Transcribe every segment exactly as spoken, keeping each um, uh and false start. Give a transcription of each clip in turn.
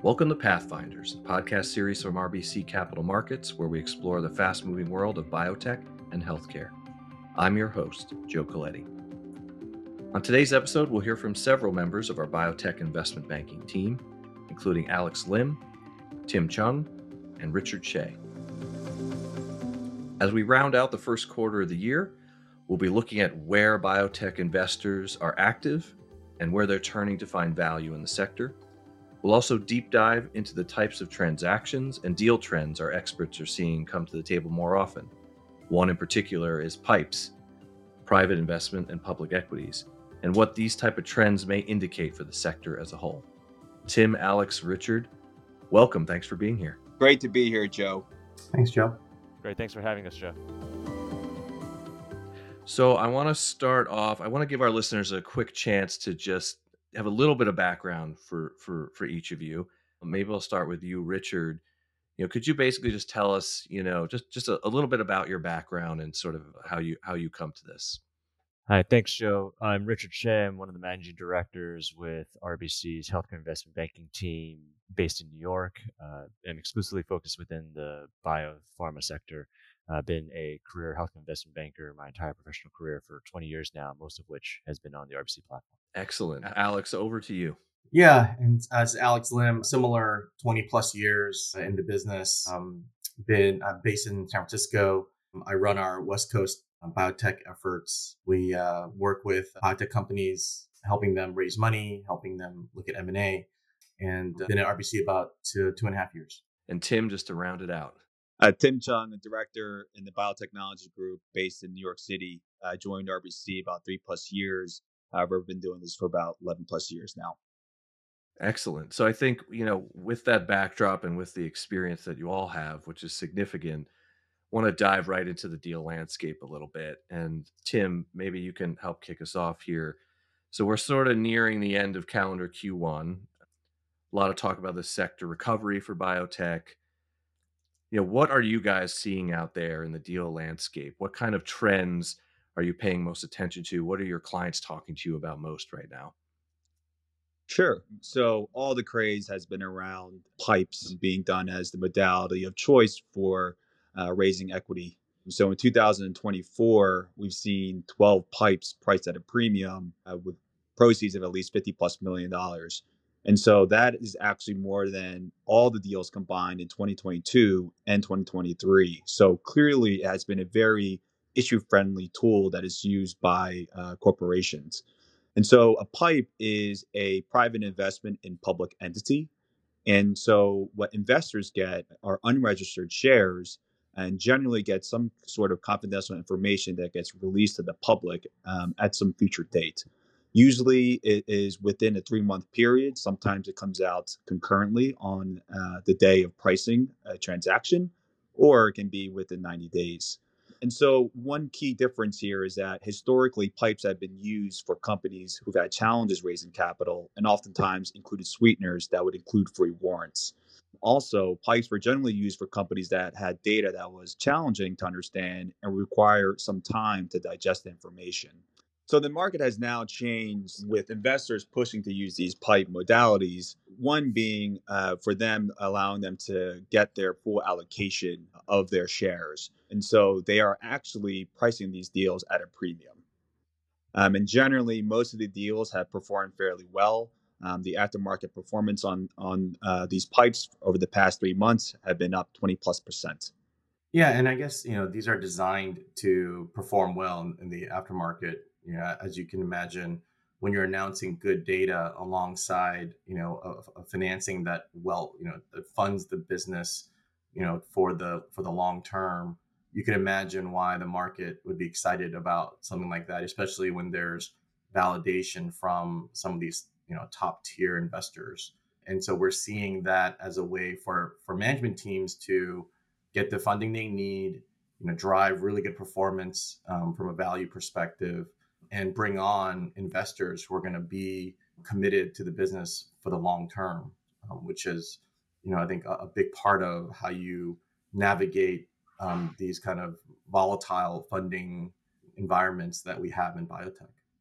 Welcome to Pathfinders, a podcast series from R B C Capital Markets, where we explore the fast-moving world of biotech and healthcare. I'm your host, Joe Coletti. On today's episode, we'll hear from several members of our biotech investment banking team, including Alex Lim, Tim Chung, and Richard Shea. As we round out the first quarter of the year, we'll be looking at where biotech investors are active and where they're turning to find value in the sector. We'll also deep dive into the types of transactions and deal trends our experts are seeing come to the table more often. One in particular is PIPEs, private investment and public equities, and what these type of trends may indicate for the sector as a whole. Tim, Alex, Richard, welcome. Thanks for being here. Great to be here, Joe. Thanks, Joe. Great. Thanks for having us, Joe. So I want to start off, I want to give our listeners a quick chance to just have a little bit of background for for for each of you. Maybe I'll start with you, Richard. You know, could you basically just tell us, you know, just just a, a little bit about your background and sort of how you how you come to this? Hi, thanks, Joe. I'm Richard Shea. I'm one of the managing directors with R B C's healthcare investment banking team based in New York, uh, and exclusively focused within the biopharma sector. I've uh, been a career healthcare investment banker my entire professional career for twenty years now, most of which has been on the R B C platform. Excellent. Alex, over to you. Yeah, and as Alex Lim, similar twenty plus years in the business. Um, been I'm based in San Francisco. I run our West Coast biotech efforts. We uh, work with biotech companies, helping them raise money, helping them look at M and A, and been at R B C about two, two and a half years. And Tim, just to round it out. Uh, Tim Chung, a director in the biotechnology group based in New York City. I uh, joined R B C about three plus years. However, I've been doing this for about eleven plus years now. Excellent. So I think, you know, with that backdrop and with the experience that you all have, which is significant, want to dive right into the deal landscape a little bit. And Tim, maybe you can help kick us off here. So we're sort of nearing the end of calendar Q one. A lot of talk about the sector recovery for biotech. You know, what are you guys seeing out there in the deal landscape? What kind of trends are you paying most attention to? What are your clients talking to you about most right now? Sure. So all the craze has been around PIPEs being done as the modality of choice for uh, raising equity. So in two thousand twenty-four, we've seen twelve PIPEs priced at a premium uh, with proceeds of at least fifty plus million dollars. And so that is actually more than all the deals combined in twenty twenty-two and twenty twenty-three. So clearly it has been a very issue-friendly tool that is used by uh, corporations. And so a PIPE is a private investment in public entity. And so what investors get are unregistered shares and generally get some sort of confidential information that gets released to the public um, at some future date. Usually it is within a three-month period. Sometimes it comes out concurrently on uh, the day of pricing a transaction, or it can be within ninety days. And so one key difference here is that historically PIPEs have been used for companies who've had challenges raising capital and oftentimes included sweeteners that would include free warrants. Also, PIPEs were generally used for companies that had data that was challenging to understand and require some time to digest the information. So the market has now changed with investors pushing to use these PIPE modalities, one being uh, for them allowing them to get their full allocation of their shares. And so they are actually pricing these deals at a premium. Um, and generally, most of the deals have performed fairly well. Um, the aftermarket performance on, on uh, these PIPEs over the past three months have been up twenty plus percent. Yeah, and I guess, you know, these are designed to perform well in, in the aftermarket. You know, as you can imagine, when you're announcing good data alongside, you know, a, a financing that well, you know, that funds the business, you know, for the for the long term, you can imagine why the market would be excited about something like that, especially when there's validation from some of these, you know, top tier investors. And so we're seeing that as a way for for management teams to get the funding they need, you know, drive really good performance um, from a value perspective, and bring on investors who are going to be committed to the business for the long term, um, which is, you know, I think a, a big part of how you navigate um, these kind of volatile funding environments that we have in biotech.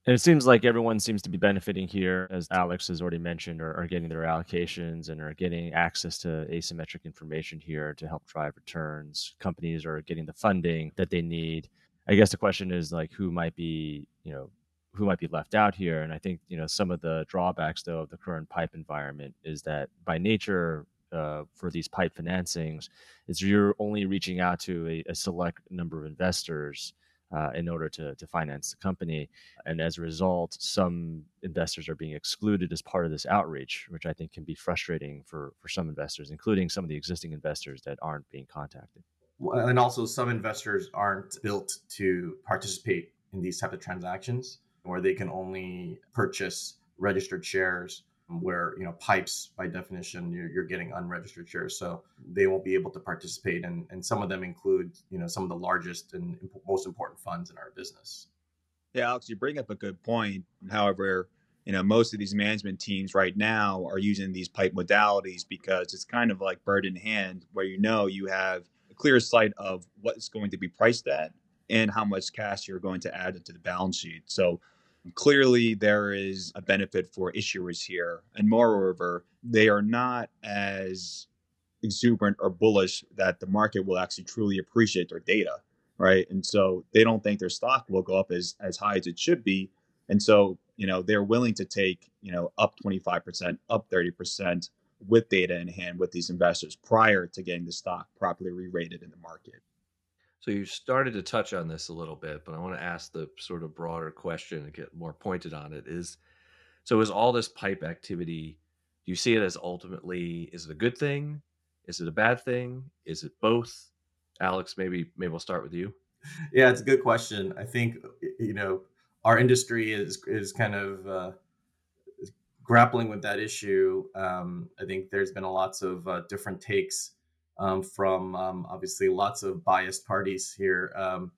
And it seems like everyone seems to be benefiting here, as Alex has already mentioned, are, are getting their allocations and are getting access to asymmetric information here to help drive returns. Companies are getting the funding that they need. I guess the question is like who might be, you know, who might be left out here. And I think, you know, some of the drawbacks though of the current pipe environment is that by nature, uh, for these pipe financings, is you're only reaching out to a, a select number of investors uh, in order to to finance the company. And as a result, some investors are being excluded as part of this outreach, which I think can be frustrating for, for some investors, including some of the existing investors that aren't being contacted. Well, and also some investors aren't built to participate in these type of transactions where they can only purchase registered shares, where you know pipes by definition you're, you're getting unregistered shares, so they won't be able to participate. And, and some of them include you know some of the largest and imp- most important funds in our business. Yeah, Alex, you bring up a good point. However, you know, most of these management teams right now are using these pipe modalities because it's kind of like bird in hand, where you know you have a clear sight of what it's going to be priced at and how much cash you're going to add into the balance sheet. So clearly there is a benefit for issuers here. And moreover, they are not as exuberant or bullish that the market will actually truly appreciate their data, right? And so they don't think their stock will go up as as high as it should be. And so, you know, they're willing to take, you know, up twenty-five percent, up thirty percent with data in hand with these investors prior to getting the stock properly re-rated in the market. So you started to touch on this a little bit, but I want to ask the sort of broader question and get more pointed on it. Is so is all this pipe activity, do you see it as ultimately, is it a good thing? Is it a bad thing? Is it both? Alex, maybe maybe we'll start with you. Yeah, it's a good question. I think you know our industry is is kind of uh, grappling with that issue. Um, I think there's been a lots of uh, different takes um, from um, obviously lots of biased parties here. Um,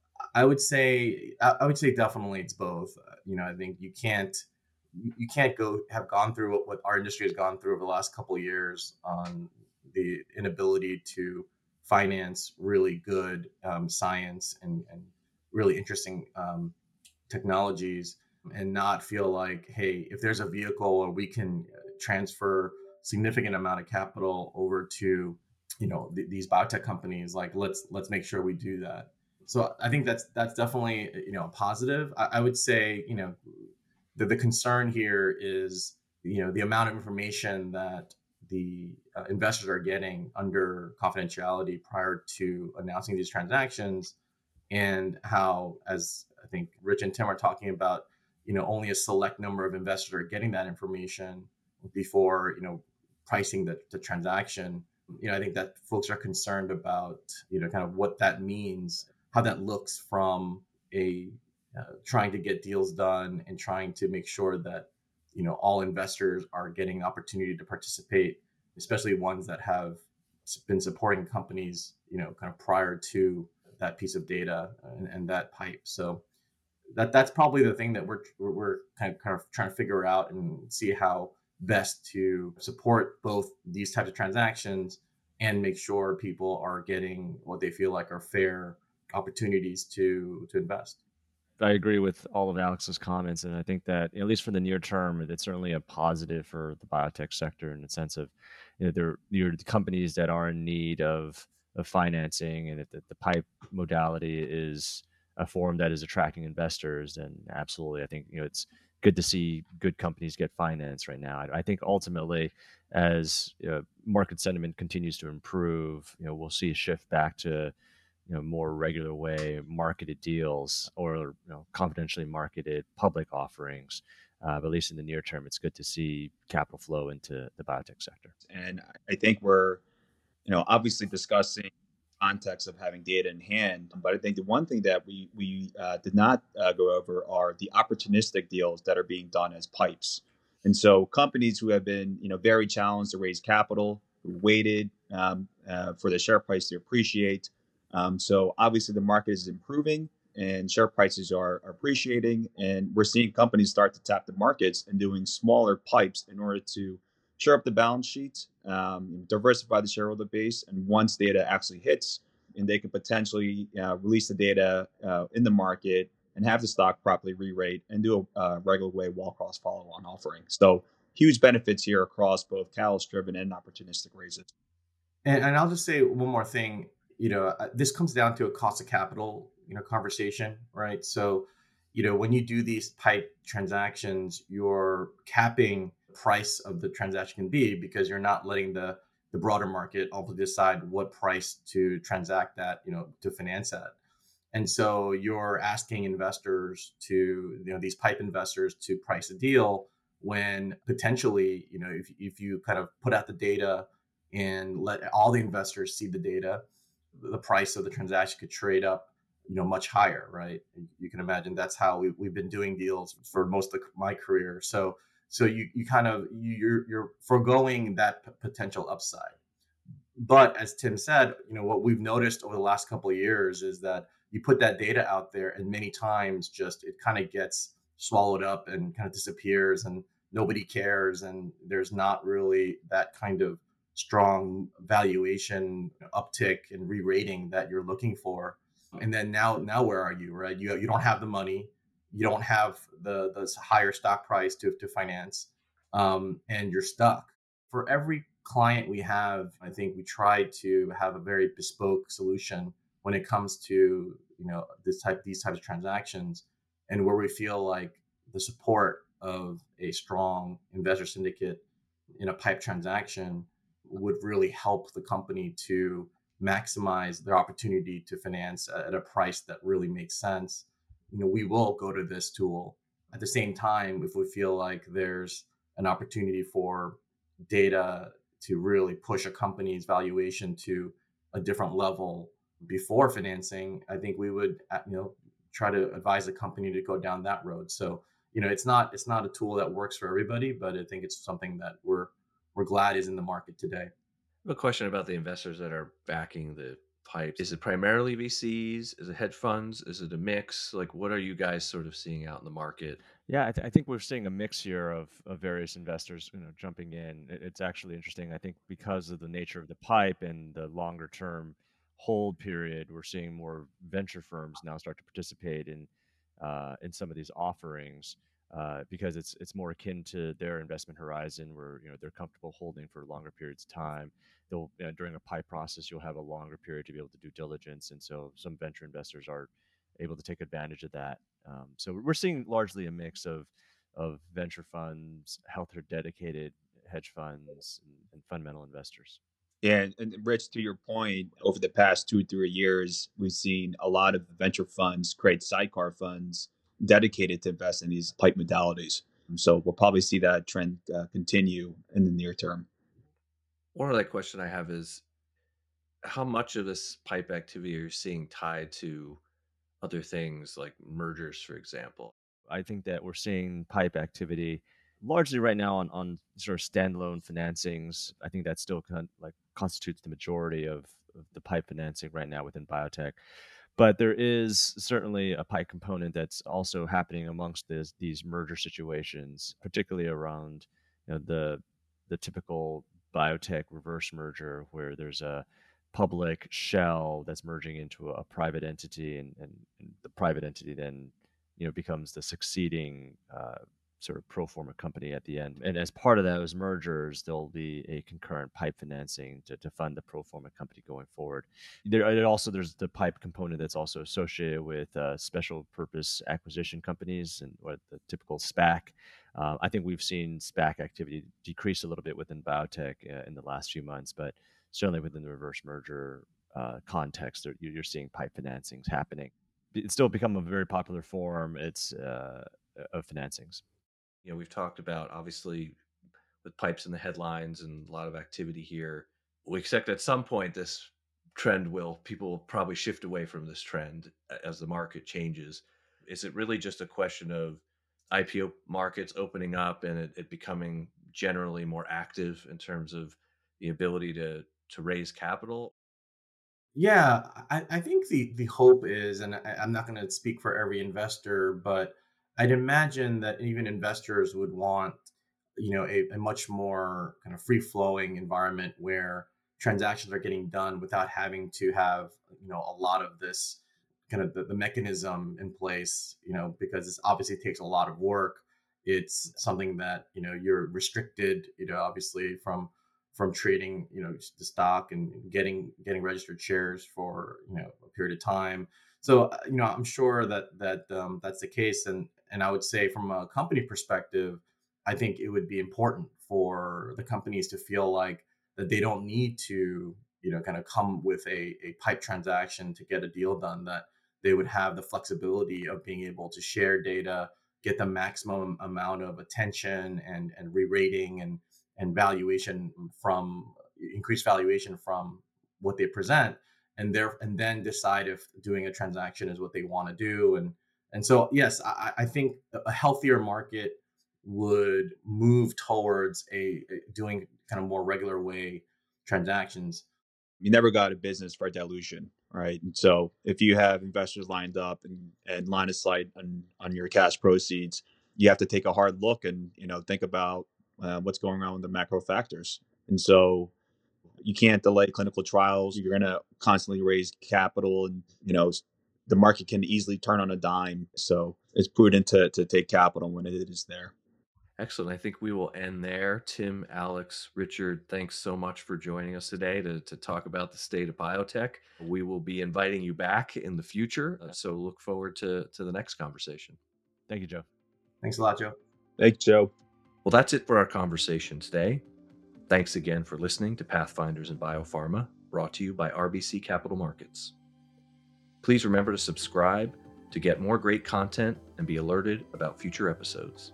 I would say I I would say definitely it's both. Uh, you know, I think you can't you you can't go have gone through what, what our industry has gone through over the last couple of years on the inability to finance really good um, science and, and really interesting um, technologies, and not feel like, hey, if there's a vehicle where we can uh, transfer significant amount of capital over to you know th- these biotech companies, like let's let's make sure we do that. So I think that's that's definitely you know a positive. I, I would say you know the, the concern here is you know the amount of information that the uh, investors are getting under confidentiality prior to announcing these transactions, and how, as I think Rich and Tim are talking about, you know, only a select number of investors are getting that information before, you know, pricing the, the transaction. You know, I think that folks are concerned about, you know, kind of what that means, how that looks from a uh, trying to get deals done and trying to make sure that, you know, all investors are getting opportunity to participate, especially ones that have been supporting companies, you know, kind of prior to that piece of data and, and that pipe. So that that's probably the thing that we're we're kind of kind of trying to figure out and see how best to support both these types of transactions and make sure people are getting what they feel like are fair opportunities to to invest. I agree with all of Alex's comments, and I think that at least for the near term, it's certainly a positive for the biotech sector in the sense of, you know, there you're the companies that are in need of of financing, and if the, the pipe modality is a form that is attracting investors, then absolutely, I think you know it's good to see good companies get financed right now. I, I think ultimately, as uh, market sentiment continues to improve, you know, we'll see a shift back to you know more regular way marketed deals or you know confidentially marketed public offerings. Uh, but at least in the near term, it's good to see capital flow into the biotech sector. And I think we're, you know, obviously discussing context of having data in hand. But I think the one thing that we we uh, did not uh, go over are the opportunistic deals that are being done as pipes. And so companies who have been, you know, very challenged to raise capital, who waited um, uh, for the share price to appreciate. Um, so obviously the market is improving and share prices are, are appreciating, and we're seeing companies start to tap the markets and doing smaller pipes in order to shore up the balance sheet, um, diversify the shareholder base, and once data actually hits, and they can potentially uh, release the data uh, in the market and have the stock properly re-rate and do a uh, regular way wall-cross follow-on offering. So huge benefits here across both catalyst-driven and opportunistic raises. And, and I'll just say one more thing. You know, uh, this comes down to a cost of capital, you know, conversation, right? So, you know, when you do these pipe transactions, you're capping the price of the transaction can be because you're not letting the the broader market also decide what price to transact that, you know, to finance that. And so you're asking investors to, you know, these pipe investors to price a deal when potentially, you know, if, if you kind of put out the data and let all the investors see the data, the price of the transaction could trade up, you know, much higher, right? You can imagine that's how we, we've been doing deals for most of my career. So, so you, you kind of, you, you're, you're foregoing that p- potential upside. But as Tim said, you know, what we've noticed over the last couple of years is that you put that data out there and many times just it kind of gets swallowed up and kind of disappears and nobody cares. And there's not really that kind of strong valuation uptick and re-rating that you're looking for. And then now, now where are you, right? You, you don't have the money. You don't have the, the higher stock price to, to finance, um, and you're stuck. For every client we have, I think we try to have a very bespoke solution when it comes to, you know, this type these types of transactions, and where we feel like the support of a strong investor syndicate in a pipe transaction would really help the company to maximize their opportunity to finance at a price that really makes sense. You know, we will go to this tool. At the same time, if we feel like there's an opportunity for data to really push a company's valuation to a different level before financing, I think we would, uh, you know, try to advise the company to go down that road. So, you know, it's not it's not a tool that works for everybody, but I think it's something that we're we're glad is in the market today. I have a question about the investors that are backing the pipes. Is it primarily V Cs? Is it hedge funds? Is it a mix? Like, what are you guys sort of seeing out in the market? Yeah, I, th- I think we're seeing a mix here of, of various investors, you know, jumping in. It- It's actually interesting. I think because of the nature of the pipe and the longer term hold period, we're seeing more venture firms now start to participate in uh, in some of these offerings uh, because it's it's more akin to their investment horizon, where you know they're comfortable holding for longer periods of time. They'll you know, during a pipe process, you'll have a longer period to be able to do diligence, and so some venture investors are able to take advantage of that. Um, so we're seeing largely a mix of of venture funds, healthcare dedicated hedge funds, and, and fundamental investors. Yeah, and Rich, to your point, over the past two, three years, we've seen a lot of venture funds create sidecar funds dedicated to invest in these pipe modalities. So we'll probably see that trend uh, continue in the near term. One other question I have is how much of this pipe activity are you seeing tied to other things like mergers, for example? I think that we're seeing pipe activity largely right now on, on sort of standalone financings. I think that still kind of like constitutes the majority of, of the pipe financing right now within biotech. But there is certainly a pipe component that's also happening amongst this, these merger situations, particularly around you know, the the typical biotech reverse merger where there's a public shell that's merging into a private entity, and, and, and the private entity then you know becomes the succeeding uh, sort of pro forma company at the end. And as part of those mergers, there'll be a concurrent pipe financing to, to fund the pro forma company going forward. There and also there's the pipe component that's also associated with uh, special purpose acquisition companies and what the typical SPAC. Uh, I think we've seen SPAC activity decrease a little bit within biotech uh, in the last few months, but certainly within the reverse merger uh, context, there- you're seeing pipe financings happening. It's still become a very popular form. It's uh, of financings. You know, we've talked about obviously with pipes in the headlines and a lot of activity here. We expect at some point this trend will, people will probably shift away from this trend a- as the market changes. Is it really just a question of I P O markets opening up and it, it becoming generally more active in terms of the ability to to raise capital? Yeah, I, I think the the hope is, and I, I'm not going to speak for every investor, but I'd imagine that even investors would want, you know, a, a much more kind of free flowing environment where transactions are getting done without having to have, you know, a lot of this kind of the, the mechanism in place, you know, because this obviously takes a lot of work. It's something that, you know, you're restricted, you know, obviously from from trading, you know, the stock and getting getting registered shares for, you know, a period of time. So, uh, you know, I'm sure that that um, that's the case. And and I would say from a company perspective, I think it would be important for the companies to feel like that they don't need to, you know, kind of come with a, a pipe transaction to get a deal done, that they would have the flexibility of being able to share data, get the maximum amount of attention and, and re-rating and, and valuation from increased valuation from what they present, and there and then decide if doing a transaction is what they want to do. And and so yes, I, I think a healthier market would move towards a, a doing kind of more regular way transactions. You never got a business for dilution, right? And so if you have investors lined up and, and line of sight on, on your cash proceeds, you have to take a hard look and, you know, think about uh, what's going on with the macro factors. And so you can't delay clinical trials. You're going to constantly raise capital, and, you know, the market can easily turn on a dime. So it's prudent to, to take capital when it is there. Excellent. I think we will end there. Tim, Alex, Richard, thanks so much for joining us today to, to talk about the state of biotech. We will be inviting you back in the future. Uh, so look forward to, to the next conversation. Thank you, Joe. Thanks a lot, Joe. Thanks, Joe. Well, that's it for our conversation today. Thanks again for listening to Pathfinders in Biopharma, brought to you by R B C Capital Markets. Please remember to subscribe to get more great content and be alerted about future episodes.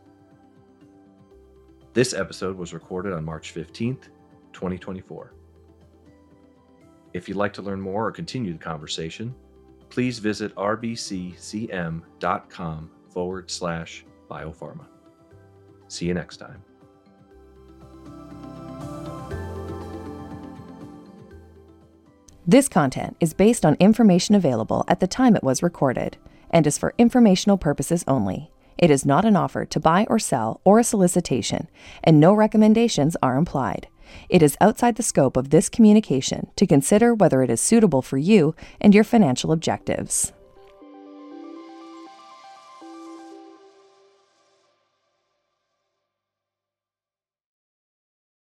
This episode was recorded on March fifteenth, twenty twenty-four. If you'd like to learn more or continue the conversation, please visit rbccm.com forward slash biopharma. See you next time. This content is based on information available at the time it was recorded and is for informational purposes only. It is not an offer to buy or sell or a solicitation, and no recommendations are implied. It is outside the scope of this communication to consider whether it is suitable for you and your financial objectives.